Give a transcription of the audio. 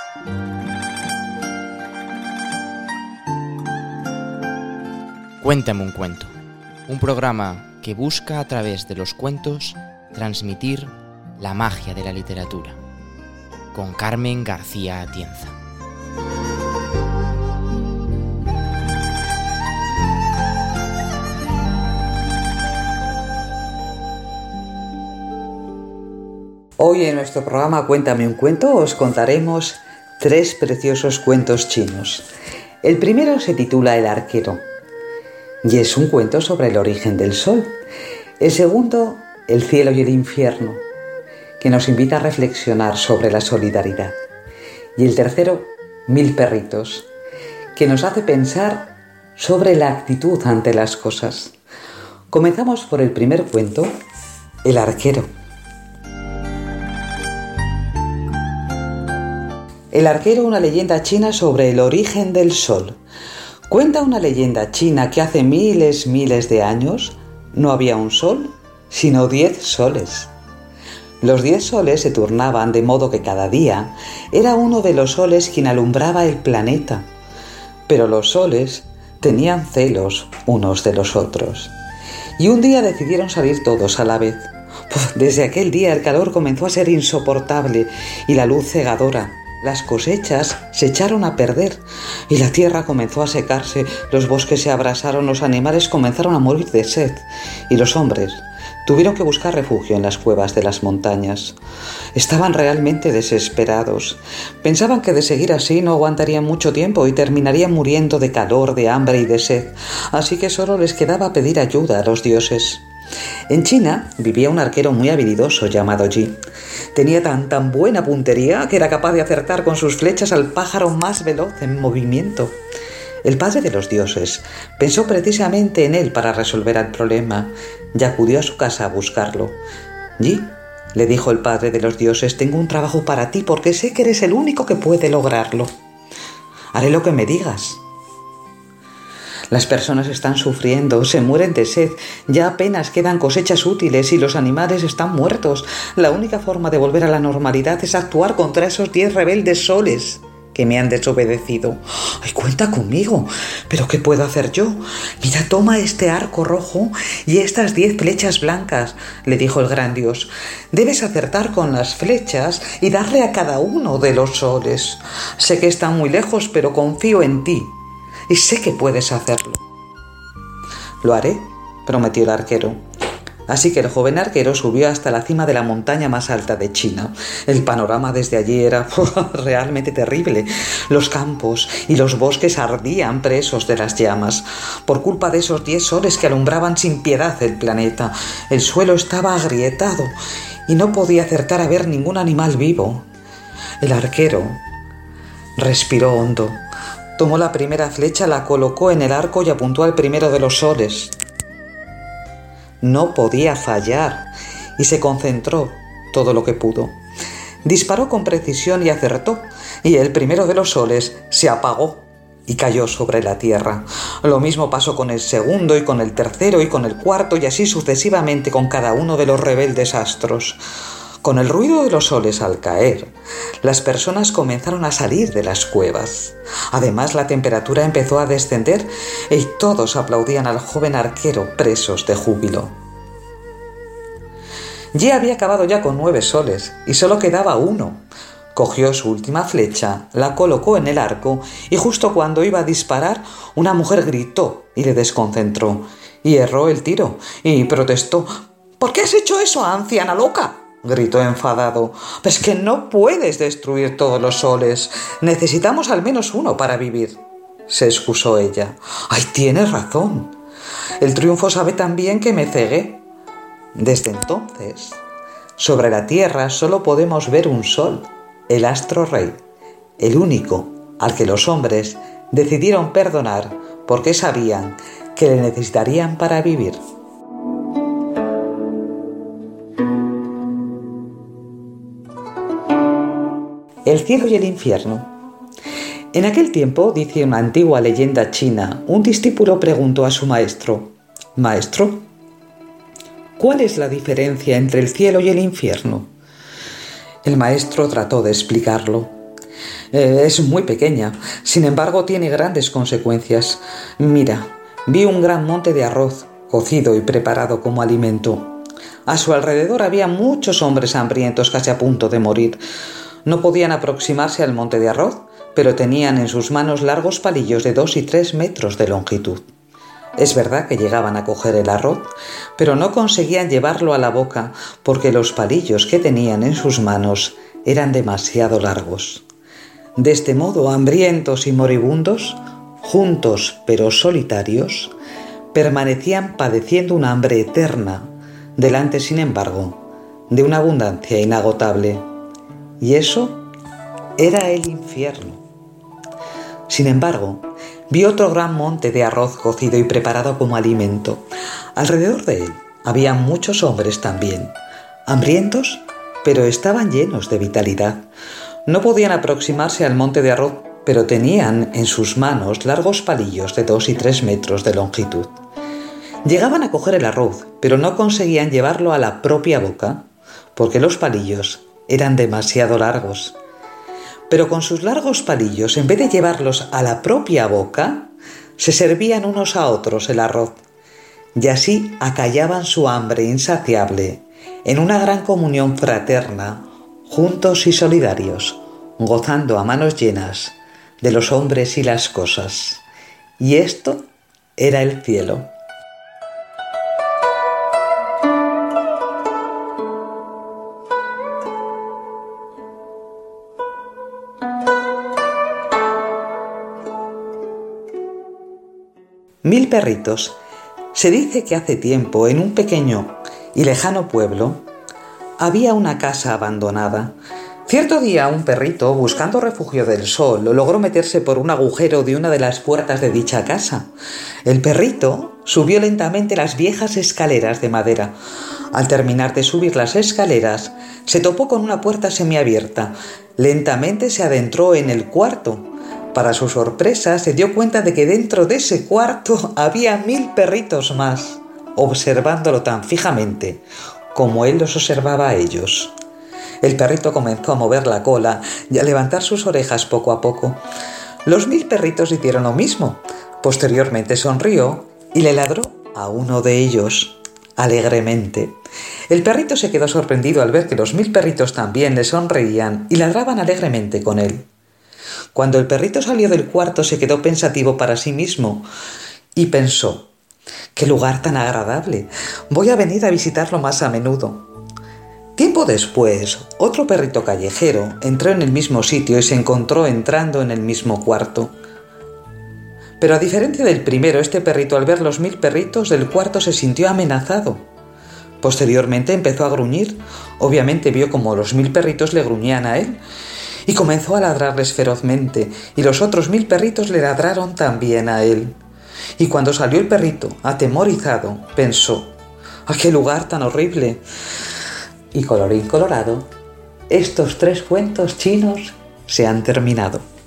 Cuéntame un cuento, un programa que busca a través de los cuentos transmitir la magia de la literatura, con Carmen García Atienza. Hoy en nuestro programa Cuéntame un cuento os contaremos 3 preciosos cuentos chinos. El primero se titula El arquero y es un cuento sobre el origen del sol. El segundo, El cielo y el infierno, que nos invita a reflexionar sobre la solidaridad. Y el tercero, 1000 perritos, que nos hace pensar sobre la actitud ante las cosas. Comenzamos por el primer cuento, El arquero. El arquero, una leyenda china sobre el origen del sol. Cuenta una leyenda china que hace miles de años no había un sol, sino 10 soles. Los 10 soles se turnaban de modo que cada día era uno de los soles quien alumbraba el planeta. Pero los soles tenían celos unos de los otros. Y un día decidieron salir todos a la vez. Desde aquel día el calor comenzó a ser insoportable y la luz cegadora. Las cosechas se echaron a perder y la tierra comenzó a secarse, los bosques se abrasaron, los animales comenzaron a morir de sed y los hombres tuvieron que buscar refugio en las cuevas de las montañas. Estaban realmente desesperados. Pensaban que de seguir así no aguantarían mucho tiempo y terminarían muriendo de calor, de hambre y de sed, así que solo les quedaba pedir ayuda a los dioses. En China vivía un arquero muy habilidoso llamado Yi. Tenía tan buena puntería que era capaz de acertar con sus flechas al pájaro más veloz en movimiento. El padre de los dioses pensó precisamente en él para resolver el problema y acudió a su casa a buscarlo. Yi, le dijo el padre de los dioses, tengo un trabajo para ti porque sé que eres el único que puede lograrlo. Haré lo que me digas. Las personas están sufriendo, se mueren de sed, ya apenas quedan cosechas útiles y los animales están muertos. La única forma de volver a la normalidad es actuar contra esos 10 rebeldes soles que me han desobedecido. ¡Ay, cuenta conmigo! ¿Pero qué puedo hacer yo? Mira, toma este arco rojo y estas 10 flechas blancas, le dijo el gran dios. Debes acertar con las flechas y darle a cada uno de los soles. Sé que están muy lejos, pero confío en ti. Y sé que puedes hacerlo. Lo haré, prometió el arquero. Así que el joven arquero subió hasta la cima de la montaña más alta de China. El panorama desde allí era realmente terrible. Los campos y los bosques ardían presos de las llamas, por culpa de esos 10 soles que alumbraban sin piedad el planeta. El suelo estaba agrietado y no podía acertar a ver ningún animal vivo. El arquero respiró hondo. Tomó la primera flecha, la colocó en el arco y apuntó al primero de los soles. No podía fallar y se concentró todo lo que pudo. Disparó con precisión y acertó, y el primero de los soles se apagó y cayó sobre la tierra. Lo mismo pasó con el segundo y con el tercero y con el cuarto y así sucesivamente con cada uno de los rebeldes astros. Con el ruido de los soles al caer, las personas comenzaron a salir de las cuevas. Además, la temperatura empezó a descender y todos aplaudían al joven arquero presos de júbilo. Yi había acabado ya con 9 soles y solo quedaba uno. Cogió su última flecha, la colocó en el arco y justo cuando iba a disparar, una mujer gritó y le desconcentró. Y erró el tiro y protestó. «¿Por qué has hecho eso, anciana loca?», gritó enfadado. «Es que no puedes destruir todos los soles. Necesitamos al menos uno para vivir», se excusó ella. «Ay, tienes razón. El triunfo sabe tan bien que me cegué». Desde entonces, sobre la tierra solo podemos ver un sol, el astro rey, el único al que los hombres decidieron perdonar porque sabían que le necesitarían para vivir. El cielo y el infierno. En aquel tiempo, dice una antigua leyenda china, un discípulo preguntó a su maestro: «Maestro, ¿cuál es la diferencia entre el cielo y el infierno?». El maestro trató de explicarlo. Es muy pequeña, sin embargo tiene grandes consecuencias. Mira, vi un gran monte de arroz, cocido y preparado como alimento. A su alrededor había muchos hombres hambrientos casi a punto de morir. No podían aproximarse al monte de arroz, pero tenían en sus manos largos palillos de 2 y 3 metros de longitud. Es verdad que llegaban a coger el arroz, pero no conseguían llevarlo a la boca porque los palillos que tenían en sus manos eran demasiado largos. De este modo, hambrientos y moribundos, juntos pero solitarios, permanecían padeciendo una hambre eterna, delante, sin embargo, de una abundancia inagotable. Y eso era el infierno. Sin embargo, vi otro gran monte de arroz cocido y preparado como alimento. Alrededor de él había muchos hombres también, hambrientos, pero estaban llenos de vitalidad. No podían aproximarse al monte de arroz, pero tenían en sus manos largos palillos de 2 y 3 metros de longitud. Llegaban a coger el arroz, pero no conseguían llevarlo a la propia boca, porque los palillos eran demasiado largos. Pero con sus largos palillos, en vez de llevarlos a la propia boca, se servían unos a otros el arroz, y así acallaban su hambre insaciable en una gran comunión fraterna, juntos y solidarios, gozando a manos llenas de los hombres y las cosas. Y esto era el cielo. Mil perritos. Se dice que hace tiempo, en un pequeño y lejano pueblo, había una casa abandonada. Cierto día un perrito, buscando refugio del sol, logró meterse por un agujero de una de las puertas de dicha casa. El perrito subió lentamente las viejas escaleras de madera. Al terminar de subir las escaleras, se topó con una puerta semiabierta. Lentamente se adentró en el cuarto. Para su sorpresa, se dio cuenta de que dentro de ese cuarto había 1000 perritos más, observándolo tan fijamente como él los observaba a ellos. El perrito comenzó a mover la cola y a levantar sus orejas poco a poco. Los 1000 perritos hicieron lo mismo. Posteriormente sonrió y le ladró a uno de ellos, alegremente. El perrito se quedó sorprendido al ver que los 1000 perritos también le sonreían y ladraban alegremente con él. Cuando el perrito salió del cuarto, se quedó pensativo para sí mismo y pensó: ¡qué lugar tan agradable! Voy a venir a visitarlo más a menudo. Tiempo después, otro perrito callejero entró en el mismo sitio y se encontró entrando en el mismo cuarto. Pero a diferencia del primero, este perrito, al ver los 1000 perritos del cuarto, se sintió amenazado. Posteriormente empezó a gruñir. Obviamente vio como los 1000 perritos le gruñían a él y comenzó a ladrarles ferozmente, y los otros 1000 perritos le ladraron también a él. Y cuando salió el perrito, atemorizado, pensó: ¡ah, qué lugar tan horrible! Y colorín colorado, estos 3 cuentos chinos se han terminado.